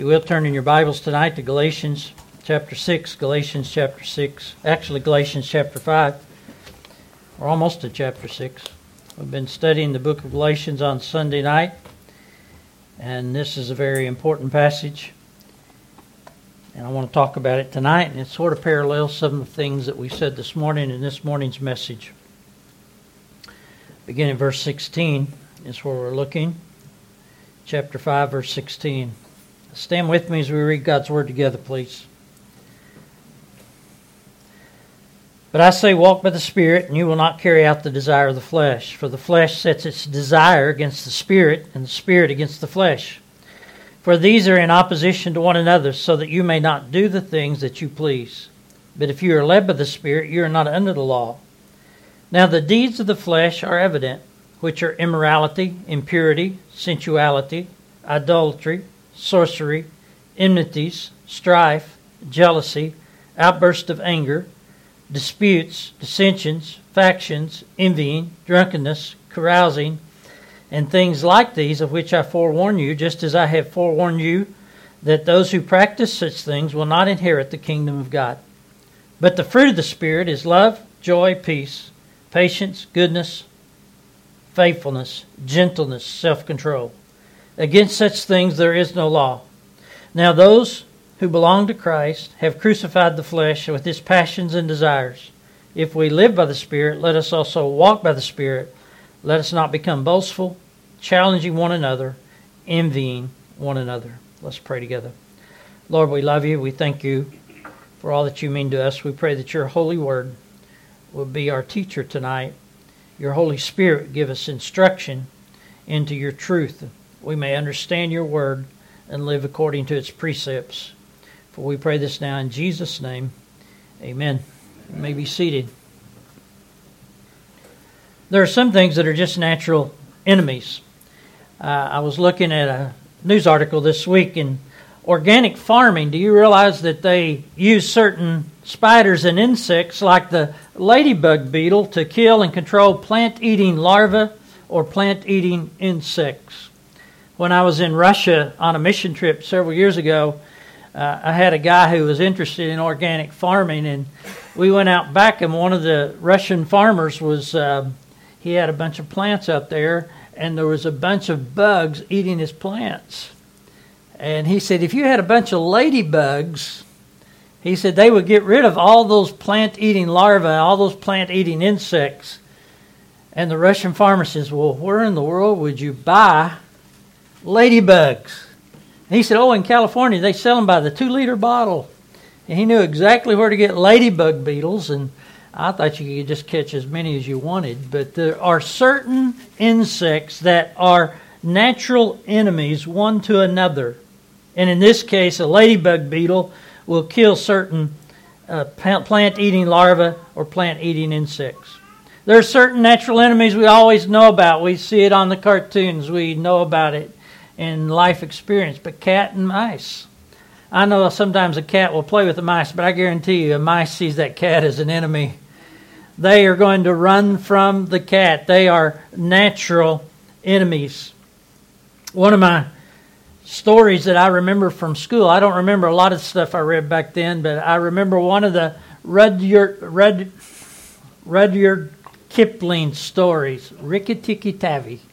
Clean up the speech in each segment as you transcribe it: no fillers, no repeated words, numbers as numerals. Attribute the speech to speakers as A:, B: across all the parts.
A: We'll turn in your Bibles tonight to Galatians chapter 6, actually Galatians chapter 5. We're almost to chapter 6. We've been studying the book of Galatians on Sunday night, and this is a very important passage, and I want to talk about it tonight, and it sort of parallels some of the things that we said this morning in this morning's message. Beginning at verse 16 is where we're looking. Chapter 5, verse 16. Stand with me as we read God's Word together, please. But I say, walk by the Spirit, and you will not carry out the desire of the flesh. For the flesh sets its desire against the Spirit, and the Spirit against the flesh. For these are in opposition to one another, so that you may not do the things that you please. But if you are led by the Spirit, you are not under the law. Now the deeds of the flesh are evident, which are immorality, impurity, sensuality, idolatry, sorcery, enmities, strife, jealousy, outbursts of anger, disputes, dissensions, factions, envying, drunkenness, carousing, and things like these, of which I forewarn you, just as I have forewarned you, that those who practice such things will not inherit the kingdom of God. But the fruit of the Spirit is love, joy, peace, patience, goodness, faithfulness, gentleness, self-control. Against such things there is no law. Now those who belong to Christ have crucified the flesh with its passions and desires. If we live by the Spirit, let us also walk by the Spirit. Let us not become boastful, challenging one another, envying one another. Let's pray together. Lord, we love you. We thank you for all that you mean to us. We pray that your holy word will be our teacher tonight. Your Holy Spirit give us instruction into your truth. We may understand your word and live according to its precepts. For we pray this now in Jesus' name. Amen. You may be seated. There are some things that are just natural enemies. I was looking at a news article this week in organic farming. Do you realize that they use certain spiders and insects like the ladybug beetle to kill and control plant-eating larvae or plant-eating insects? When I was in Russia on a mission trip several years ago, I had a guy who was interested in organic farming, and we went out back, and one of the Russian farmers was, he had a bunch of plants out there, and there was a bunch of bugs eating his plants. And he said, if you had a bunch of ladybugs, he said they would get rid of all those plant-eating larvae, all those plant-eating insects. And the Russian farmer says, well, where in the world would you buy ladybugs? And he said, oh, in California, they sell them by the 2-liter bottle. And he knew exactly where to get ladybug beetles, and I thought you could just catch as many as you wanted. But there are certain insects that are natural enemies one to another. And in this case, a ladybug beetle will kill certain plant-eating larvae or plant-eating insects. There are certain natural enemies we always know about. We see it on the cartoons. We know about it in life experience. But cat and mice. I know sometimes a cat will play with the mice, but I guarantee you a mice sees that cat as an enemy. They are going to run from the cat. They are natural enemies. One of my stories that I remember from school, I don't remember a lot of stuff I read back then, but I remember one of the Rudyard Kipling stories, Rikki-Tikki-Tavi.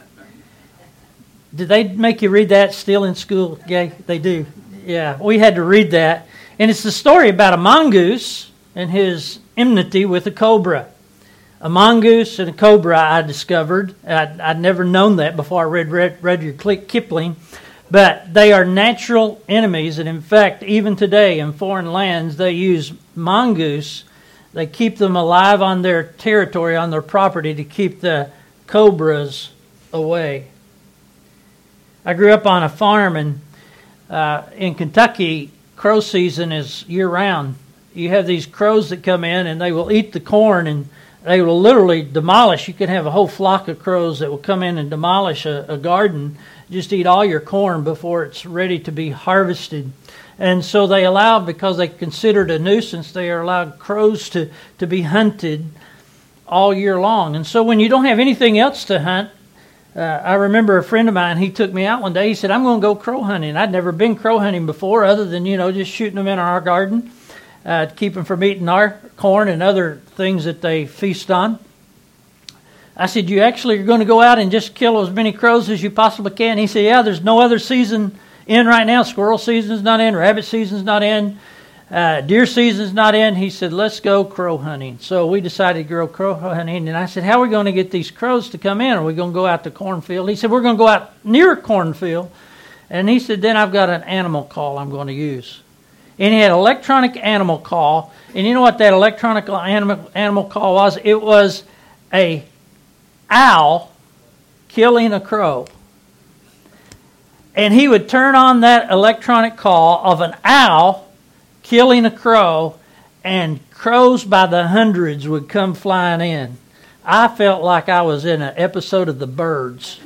A: Did they make you read that still in school? Yeah, they do. Yeah, we had to read that. And it's the story about a mongoose and his enmity with a cobra. A mongoose and a cobra, I discovered. I'd never known that before I read Rudyard Kipling. But they are natural enemies. And in fact, even today in foreign lands, they use mongoose. They keep them alive on their territory, on their property, to keep the cobras away. I grew up on a farm, and in Kentucky, crow season is year-round. You have these crows that come in, and they will eat the corn, and they will literally demolish. You can have a whole flock of crows that will come in and demolish a garden, just eat all your corn before it's ready to be harvested. And so they allow, because they considered a nuisance, they are allowed crows to be hunted all year long. And so when you don't have anything else to hunt, I remember a friend of mine, he took me out one day. He said, I'm going to go crow hunting. I'd never been crow hunting before other than, just shooting them in our garden to keep them from eating our corn and other things that they feast on. I said, you actually are going to go out and just kill as many crows as you possibly can? He said, yeah, there's no other season in right now. Squirrel season's not in, rabbit season's not in, deer season's not in. He said, let's go crow hunting. So we decided to go crow hunting. And I said, how are we going to get these crows to come in? Are we going to go out to cornfield? He said, we're going to go out near a cornfield. And he said, then I've got an animal call I'm going to use. And he had an electronic animal call. And you know what that electronic animal call was? It was a owl killing a crow. And he would turn on that electronic call of an owl killing a crow, and crows by the hundreds would come flying in. I felt like I was in an episode of The Birds.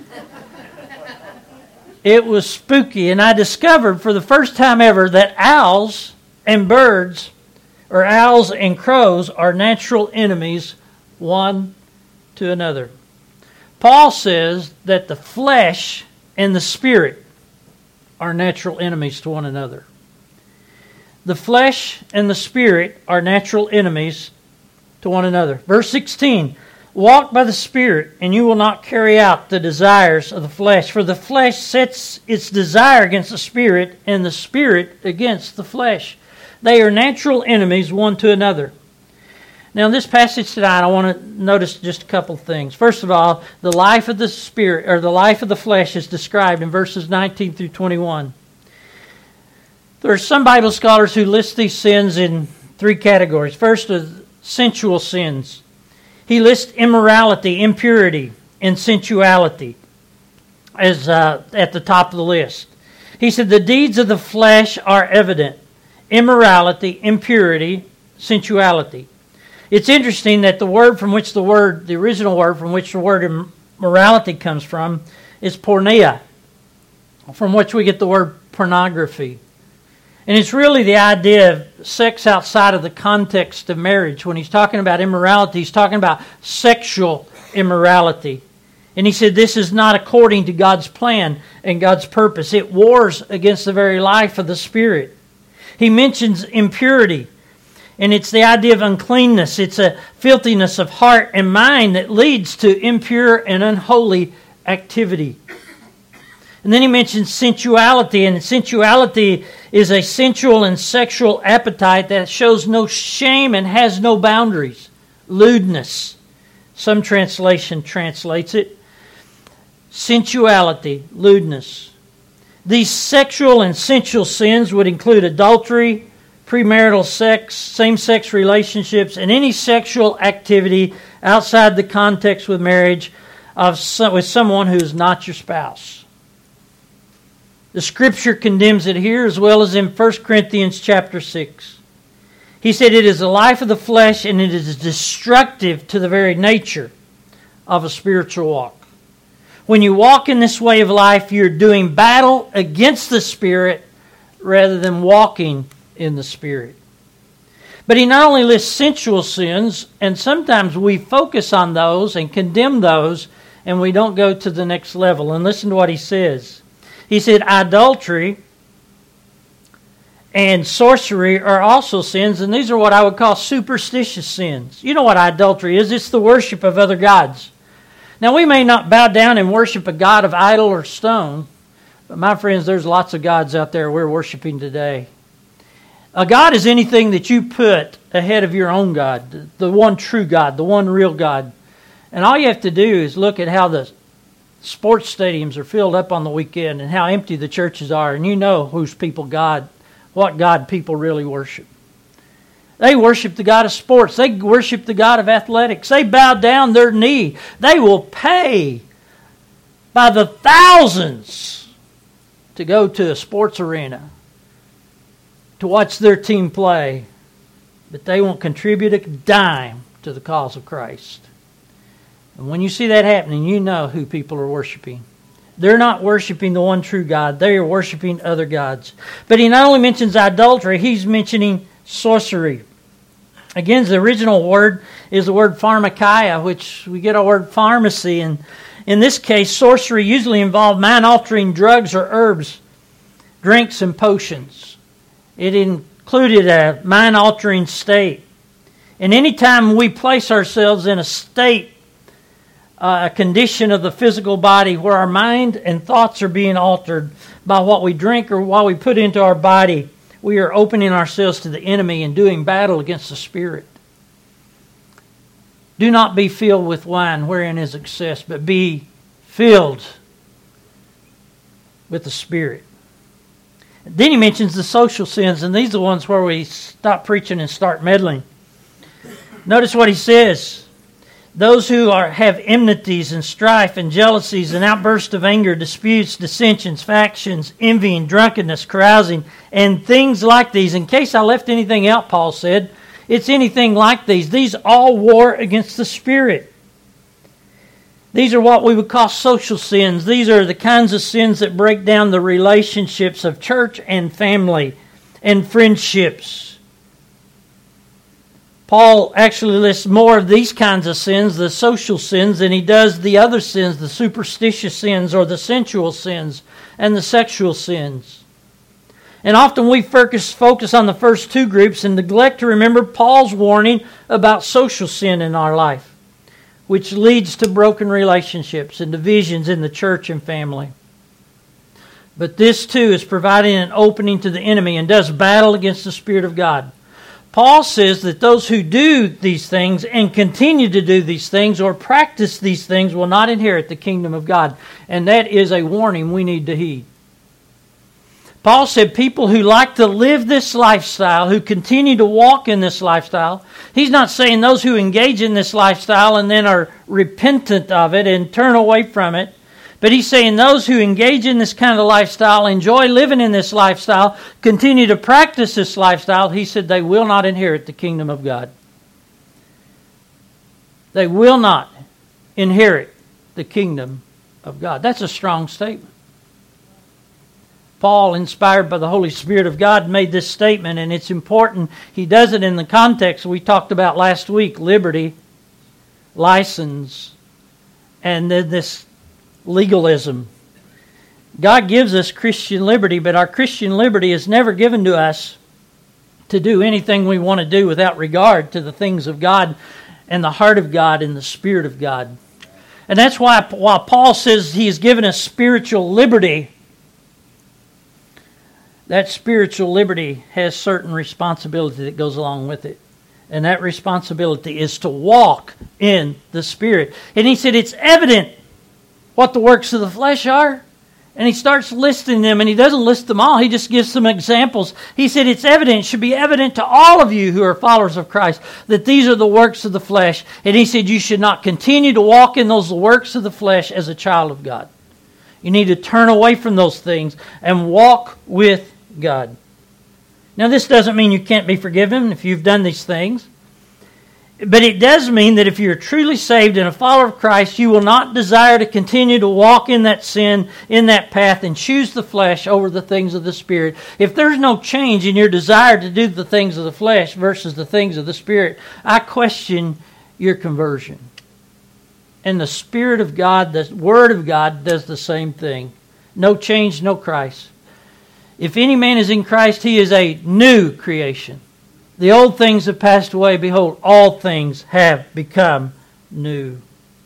A: It was spooky, and I discovered for the first time ever that owls and birds, or owls and crows, are natural enemies one to another. Paul says that the flesh and the spirit are natural enemies to one another. The flesh and the spirit are natural enemies to one another. Verse 16, walk by the Spirit, and you will not carry out the desires of the flesh. For the flesh sets its desire against the Spirit, and the Spirit against the flesh. They are natural enemies one to another. Now, in this passage tonight, I want to notice just a couple of things. First of all, the life of the spirit, or the life of the flesh, is described in verses 19 through 21. There are some Bible scholars who list these sins in three categories. First is sensual sins. He lists immorality, impurity, and sensuality as at the top of the list. He said the deeds of the flesh are evident. Immorality, impurity, sensuality. It's interesting that the original word from which the word immorality comes from is porneia, from which we get the word pornography. And it's really the idea of sex outside of the context of marriage. When he's talking about immorality, he's talking about sexual immorality. And he said this is not according to God's plan and God's purpose. It wars against the very life of the Spirit. He mentions impurity. And it's the idea of uncleanness. It's a filthiness of heart and mind that leads to impure and unholy activity. And then he mentions sensuality. And sensuality is a sensual and sexual appetite that shows no shame and has no boundaries. Lewdness. Some translation translates it. Sensuality, lewdness. These sexual and sensual sins would include adultery, premarital sex, same-sex relationships, and any sexual activity outside the context with marriage with someone who is not your spouse. The Scripture condemns it here as well as in 1 Corinthians chapter 6. He said it is the life of the flesh and it is destructive to the very nature of a spiritual walk. When you walk in this way of life, you're doing battle against the Spirit rather than walking in the Spirit. But he not only lists sensual sins, and sometimes we focus on those and condemn those, and we don't go to the next level. And listen to what he says. He said, adultery and sorcery are also sins, and these are what I would call superstitious sins. You know what adultery is? It's the worship of other gods. Now, we may not bow down and worship a god of idol or stone, but my friends, there's lots of gods out there we're worshiping today. A god is anything that you put ahead of your own God, the one true God, the one real God. And all you have to do is look at how the sports stadiums are filled up on the weekend and how empty the churches are, and you know what God people really worship. They worship the God of sports. They worship the God of athletics. They bow down their knee. They will pay by the thousands to go to a sports arena to watch their team play, but they won't contribute a dime to the cause of Christ. And when you see that happening, you know who people are worshiping. They're not worshiping the one true God. They are worshiping other gods. But he not only mentions adultery, he's mentioning sorcery. Again, the original word is the word pharmakia, which we get our word pharmacy. And In this case, sorcery usually involved mind-altering drugs or herbs, drinks, and potions. It included a mind-altering state. And any time we place ourselves in a state, a condition of the physical body where our mind and thoughts are being altered by what we drink or what we put into our body, we are opening ourselves to the enemy and doing battle against the Spirit. Do not be filled with wine wherein is excess, but be filled with the Spirit. Then he mentions the social sins, and these are the ones where we stop preaching and start meddling. Notice what he says. Those who have enmities and strife and jealousies and outbursts of anger, disputes, dissensions, factions, envying, drunkenness, carousing, and things like these. In case I left anything out, Paul said, it's anything like these. These all war against the Spirit. These are what we would call social sins. These are the kinds of sins that break down the relationships of church and family and friendships. Paul actually lists more of these kinds of sins, the social sins, than he does the other sins, the superstitious sins or the sensual sins and the sexual sins. And often we focus on the first two groups and neglect to remember Paul's warning about social sin in our life, which leads to broken relationships and divisions in the church and family. But this too is providing an opening to the enemy and does battle against the Spirit of God. Paul says that those who do these things and continue to do these things or practice these things will not inherit the kingdom of God. And that is a warning we need to heed. Paul said people who like to live this lifestyle, who continue to walk in this lifestyle, he's not saying those who engage in this lifestyle and then are repentant of it and turn away from it. But he's saying those who engage in this kind of lifestyle, enjoy living in this lifestyle, continue to practice this lifestyle, he said they will not inherit the kingdom of God. They will not inherit the kingdom of God. That's a strong statement. Paul, inspired by the Holy Spirit of God, made this statement, and it's important. He does it in the context we talked about last week, liberty, license, and then this legalism. God gives us Christian liberty, but our Christian liberty is never given to us to do anything we want to do without regard to the things of God and the heart of God and the Spirit of God. And that's why while Paul says he has given us spiritual liberty, that spiritual liberty has certain responsibility that goes along with it. And that responsibility is to walk in the Spirit. And he said it's evident what the works of the flesh are. And he starts listing them, and he doesn't list them all. He just gives some examples. He said it's evident, it should be evident to all of you who are followers of Christ, that these are the works of the flesh. And he said you should not continue to walk in those works of the flesh as a child of God. You need to turn away from those things and walk with God. Now this doesn't mean you can't be forgiven if you've done these things. But it does mean that if you're truly saved and a follower of Christ, you will not desire to continue to walk in that sin, in that path, and choose the flesh over the things of the Spirit. If there's no change in your desire to do the things of the flesh versus the things of the Spirit, I question your conversion. And the Spirit of God, the Word of God, does the same thing. No change, no Christ. If any man is in Christ, he is a new creation. The old things have passed away. Behold, all things have become new.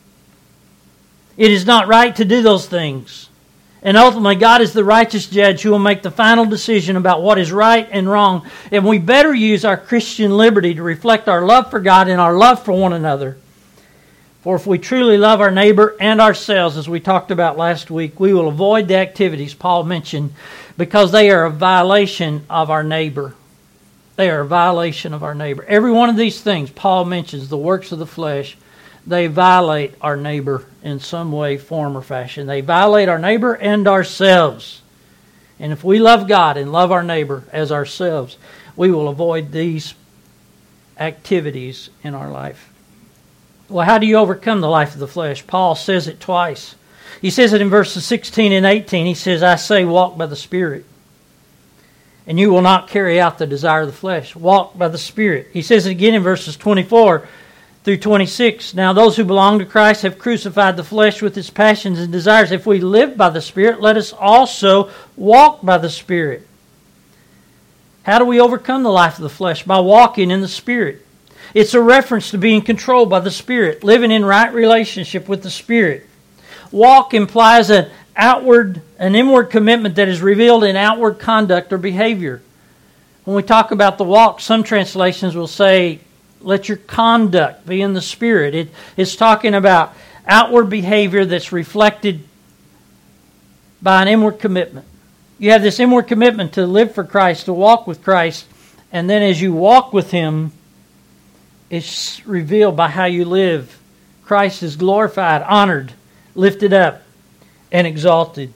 A: It is not right to do those things. And ultimately, God is the righteous judge who will make the final decision about what is right and wrong. And we better use our Christian liberty to reflect our love for God and our love for one another. For if we truly love our neighbor and ourselves, as we talked about last week, we will avoid the activities Paul mentioned because they are a violation of our neighbor. They are a violation of our neighbor. Every one of these things Paul mentions, the works of the flesh, they violate our neighbor in some way, form, or fashion. They violate our neighbor and ourselves. And if we love God and love our neighbor as ourselves, we will avoid these activities in our life. Well, how do you overcome the life of the flesh? Paul says it twice. He says it in verses 16 and 18. He says, I say, walk by the Spirit, and you will not carry out the desire of the flesh. Walk by the Spirit. He says it again in verses 24. through 26. Now those who belong to Christ have crucified the flesh with its passions and desires. If we live by the Spirit, let us also walk by the Spirit. How do we overcome the life of the flesh? By walking in the Spirit. It's a reference to being controlled by the Spirit, living in right relationship with the Spirit. Walk implies an inward commitment that is revealed in outward conduct or behavior. When we talk about the walk, some translations will say, let your conduct be in the Spirit. It's talking about outward behavior that's reflected by an inward commitment. You have this inward commitment to live for Christ, to walk with Christ, and then as you walk with Him, it's revealed by how you live. Christ is glorified, honored, lifted up, and exalted.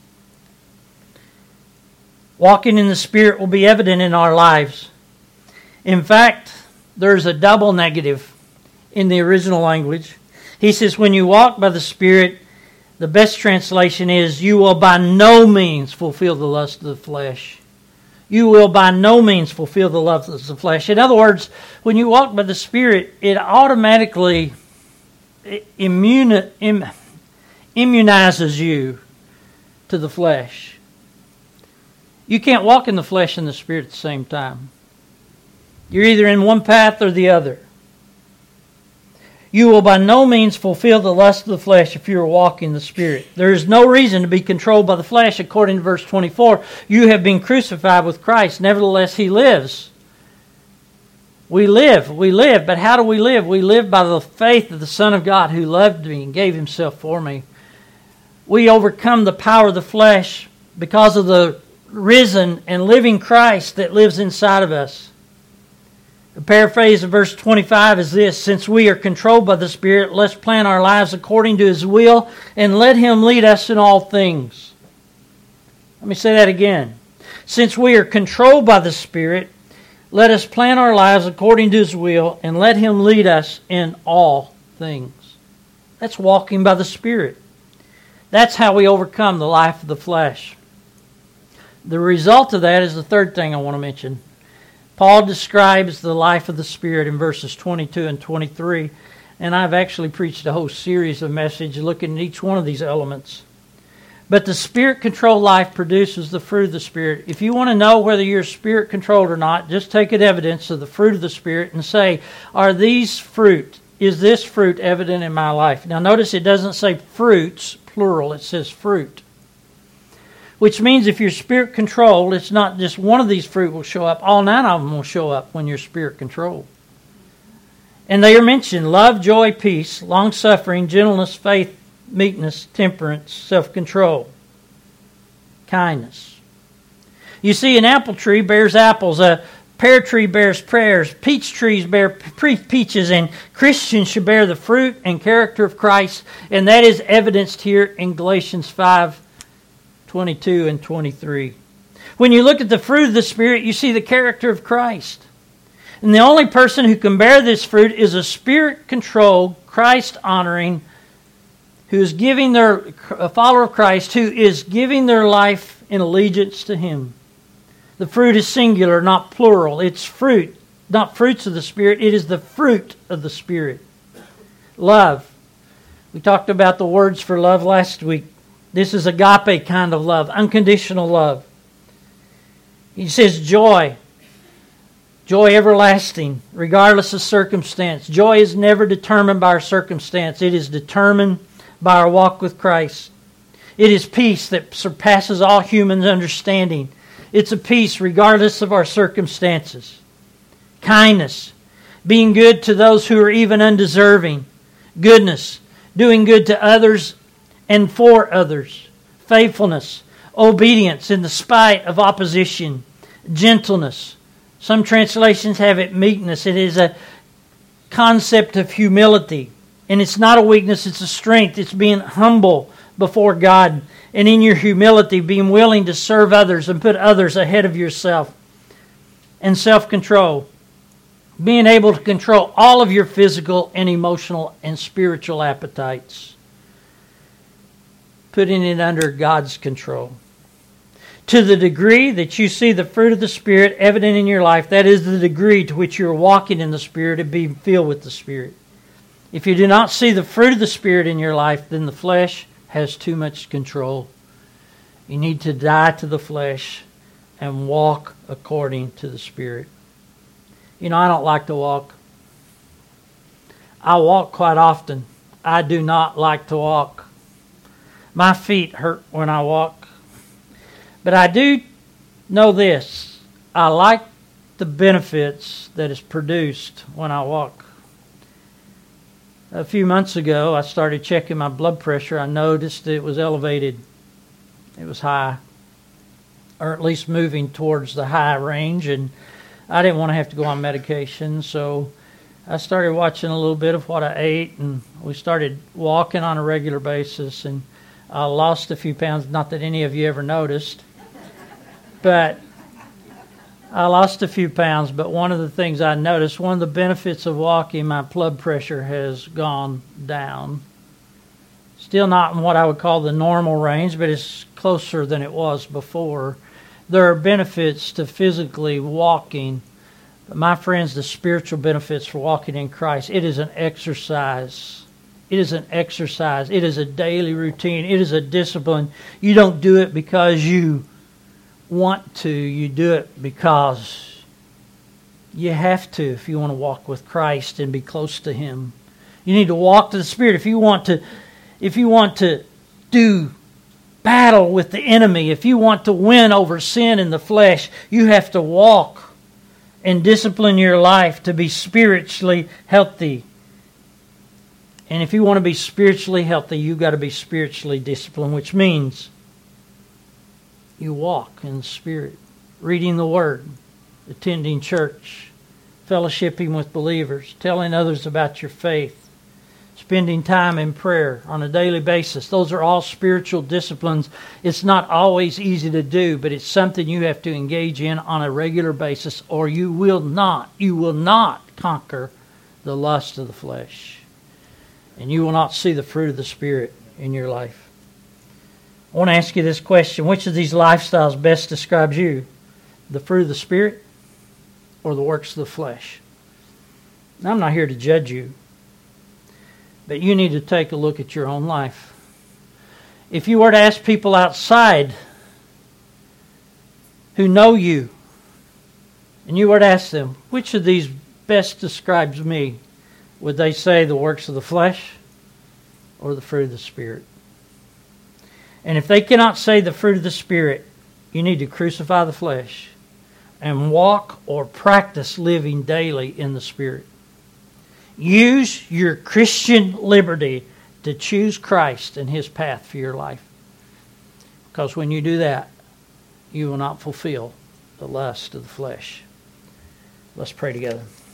A: Walking in the Spirit will be evident in our lives. In fact, there's a double negative in the original language. He says, when you walk by the Spirit, the best translation is, you will by no means fulfill the lust of the flesh. You will by no means fulfill the lust of the flesh. In other words, when you walk by the Spirit, it automatically immunizes you to the flesh. You can't walk in the flesh and the Spirit at the same time. You're either in one path or the other. You will by no means fulfill the lust of the flesh if you are walking the Spirit. There is no reason to be controlled by the flesh, according to verse 24. You have been crucified with Christ, nevertheless He lives. We live, but how do we live? We live by the faith of the Son of God who loved me and gave Himself for me. We overcome the power of the flesh because of the risen and living Christ that lives inside of us. The paraphrase of verse 25 is this: since we are controlled by the Spirit, let's plan our lives according to His will and let Him lead us in all things. Let me say that again. Since we are controlled by the Spirit, let us plan our lives according to His will and let Him lead us in all things. That's walking by the Spirit. That's how we overcome the life of the flesh. The result of that is the third thing I want to mention. Paul describes the life of the Spirit in verses 22 and 23, and I've actually preached a whole series of messages looking at each one of these elements. But the Spirit-controlled life produces the fruit of the Spirit. If you want to know whether you're Spirit-controlled or not, just take evidence of the fruit of the Spirit and say, is this fruit evident in my life? Now notice it doesn't say fruits, plural, it says fruit. Which means if you're Spirit-controlled, it's not just one of these fruit will show up. All 9 of them will show up when you're Spirit-controlled. And they are mentioned: love, joy, peace, long-suffering, gentleness, faith, meekness, temperance, self-control, kindness. You see, an apple tree bears apples, a pear tree bears pears, peach trees bear peaches, and Christians should bear the fruit and character of Christ, and that is evidenced here in Galatians 5:22 and 23. When you look at the fruit of the Spirit, you see the character of Christ. And the only person who can bear this fruit is a Spirit-controlled, Christ-honoring, a follower of Christ, who is giving their life in allegiance to Him. The fruit is singular, not plural. It's fruit, not fruits of the Spirit. It is the fruit of the Spirit. Love. We talked about the words for love last week. This is agape kind of love, unconditional love. He says joy. Joy everlasting, regardless of circumstance. Joy is never determined by our circumstance. It is determined by our walk with Christ. It is peace that surpasses all human understanding. It's a peace regardless of our circumstances. Kindness, being good to those who are even undeserving. Goodness, doing good to others and for others. Faithfulness, obedience in the spite of opposition. Gentleness. Some translations have it meekness. It is a concept of humility. And it's not a weakness, it's a strength. It's being humble before God. And in your humility, being willing to serve others and put others ahead of yourself. And self-control. Being able to control all of your physical and emotional and spiritual appetites. Putting it under God's control. To the degree that you see the fruit of the Spirit evident in your life, that is the degree to which you're walking in the Spirit and being filled with the Spirit. If you do not see the fruit of the Spirit in your life, then the flesh has too much control. You need to die to the flesh and walk according to the Spirit. You know, I don't like to walk. I walk quite often. I do not like to walk. My feet hurt when I walk. But I do know this. I like the benefits that is produced when I walk. A few months ago, I started checking my blood pressure. I noticed it was elevated. It was high, or at least moving towards the high range, and I didn't want to have to go on medication, so I started watching a little bit of what I ate, and we started walking on a regular basis, and I lost a few pounds. Not that any of you ever noticed, but I lost a few pounds. But one of the things I noticed, one of the benefits of walking, my blood pressure has gone down. Still not in what I would call the normal range, but it's closer than it was before. There are benefits to physically walking. But my friends, the spiritual benefits for walking in Christ, it is an exercise. It is an exercise. It is a daily routine. It is a discipline. You don't do it because you want to. You do it because you have to if you want to walk with Christ and be close to Him. You need to walk to the Spirit. If you want to do battle with the enemy, if you want to win over sin in the flesh, you have to walk and discipline your life to be spiritually healthy. And if you want to be spiritually healthy, you've got to be spiritually disciplined, which means you walk in the Spirit, reading the Word, attending church, fellowshipping with believers, telling others about your faith, spending time in prayer on a daily basis. Those are all spiritual disciplines. It's not always easy to do, but it's something you have to engage in on a regular basis, or you will not conquer the lust of the flesh. And you will not see the fruit of the Spirit in your life. I want to ask you this question. Which of these lifestyles best describes you? The fruit of the Spirit or the works of the flesh? Now, I'm not here to judge you, but you need to take a look at your own life. If you were to ask people outside who know you, and you were to ask them, which of these best describes me? Would they say the works of the flesh or the fruit of the Spirit? And if they cannot say the fruit of the Spirit, you need to crucify the flesh and walk or practice living daily in the Spirit. Use your Christian liberty to choose Christ and His path for your life. Because when you do that, you will not fulfill the lust of the flesh. Let's pray together.